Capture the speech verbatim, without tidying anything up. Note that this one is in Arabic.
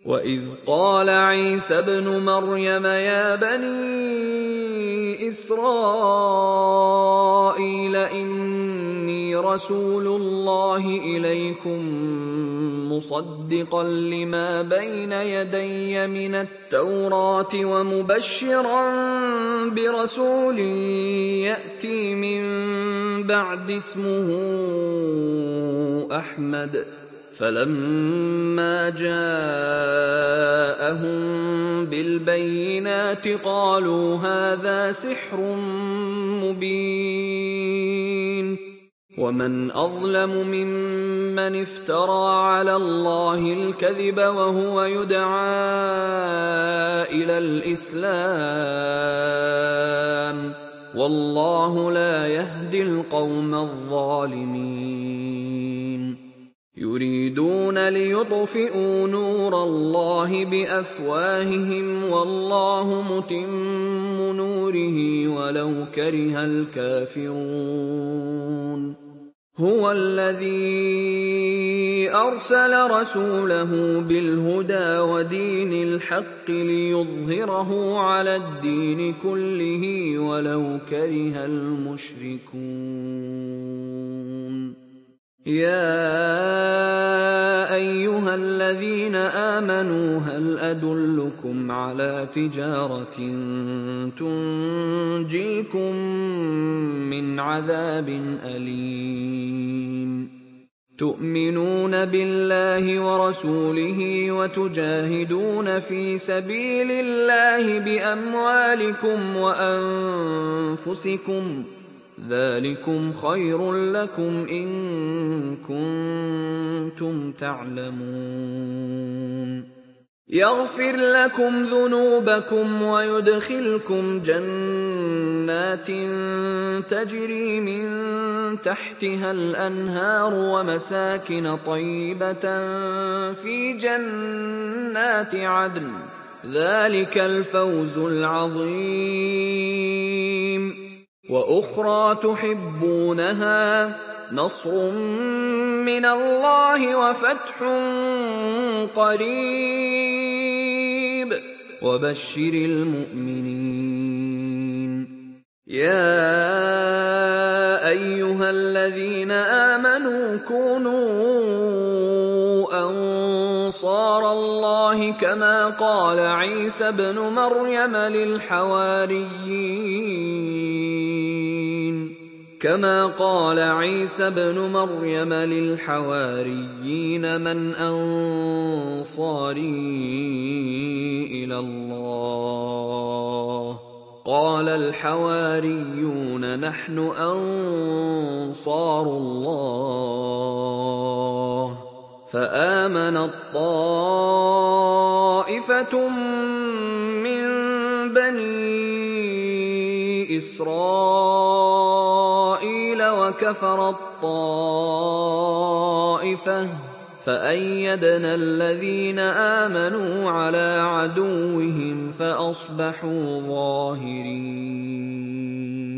وَإِذْ قَالَ عِيسَى ابْنُ مَرْيَمَ يَا بَنِي إِسْرَائِيلَ إِنِّي رَسُولُ اللَّهِ إِلَيْكُمْ مُصَدِّقًا لِمَا بَيْنَ يَدَيَّ مِنَ التَّوْرَاةِ وَمُبَشِّرًا بِرَسُولٍ يَأْتِي مِن بَعْدِي اسْمُهُ أَحْمَدُ. فَلَمَّا جَاءَهُم بِالْبَيِّنَاتِ قَالُوا هَٰذَا سِحْرٌ مُّبِينٌ. وَمَنْ أَظْلَمُ مِمَّنِ افْتَرَىٰ عَلَى اللَّهِ الْكَذِبَ وَهُوَ يُدْعَىٰ إِلَى الْإِسْلَامِ ۚ وَاللَّهُ لَا يَهْدِي الْقَوْمَ الظَّالِمِينَ. يُرِيدُونَ لِيُطْفِئُوا نُورَ اللَّهِ بِأَفْوَاهِهِمْ وَاللَّهُ مُتِمُّ نُورِهِ وَلَوْ كَرِهَ الْكَافِرُونَ. هُوَ الَّذِي أَرْسَلَ رَسُولَهُ بِالْهُدَىٰ وَدِينِ الْحَقِّ لِيُظْهِرَهُ عَلَى الدِّينِ كُلِّهِ وَلَوْ كَرِهَ الْمُشْرِكُونَ. يَا أَيُّهَا الَّذِينَ آمَنُوا هَلْ أَدُلُّكُمْ عَلَىٰ تِجَارَةٍ تُنجِيكُم مِّنْ عَذَابٍ أَلِيمٍ. تُؤْمِنُونَ بِاللَّهِ وَرَسُولِهِ وَتُجَاهِدُونَ فِي سَبِيلِ اللَّهِ بِأَمْوَالِكُمْ وَأَنفُسِكُمْ ۚ ذَٰلِكُمْ خَيْرٌ لَّكُمْ إِن كُنتُمْ تَعْلَمُونَ. يَغْفِرْ لَكُمْ ذُنُوبَكُمْ وَيُدْخِلْكُمْ جَنَّاتٍ تَجْرِي مِن تَحْتِهَا الْأَنْهَارُ وَمَسَاكِنَ طَيِّبَةً فِي جَنَّاتِ عَدْنٍ ۚ ذَٰلِكَ الْفَوْزُ الْعَظِيمُ. وَأُخْرَىٰ تُحِبُّونَهَا ۖ نَصْرٌ مِّنَ اللَّهِ وَفَتْحٌ قَرِيبٌ ۗ وَبَشِّرِ الْمُؤْمِنِينَ. يَا أَيُّهَا الَّذِينَ آمَنُوا كُونُوا أَنصَارَ اللَّهِ كَمَا قَالَ عِيسَى ابْنُ مَرْيَمَ لِلْحَوَارِيِّينَ كما قال عيسى ابن مريم للحواريين من أنصاري إلى الله قال الحواريون نحن أنصار الله فآمنت طائفة من بني إسرائيل وكفرت طائفة فأيدنا الذين آمنوا على عدوهم فأصبحوا ظاهرين.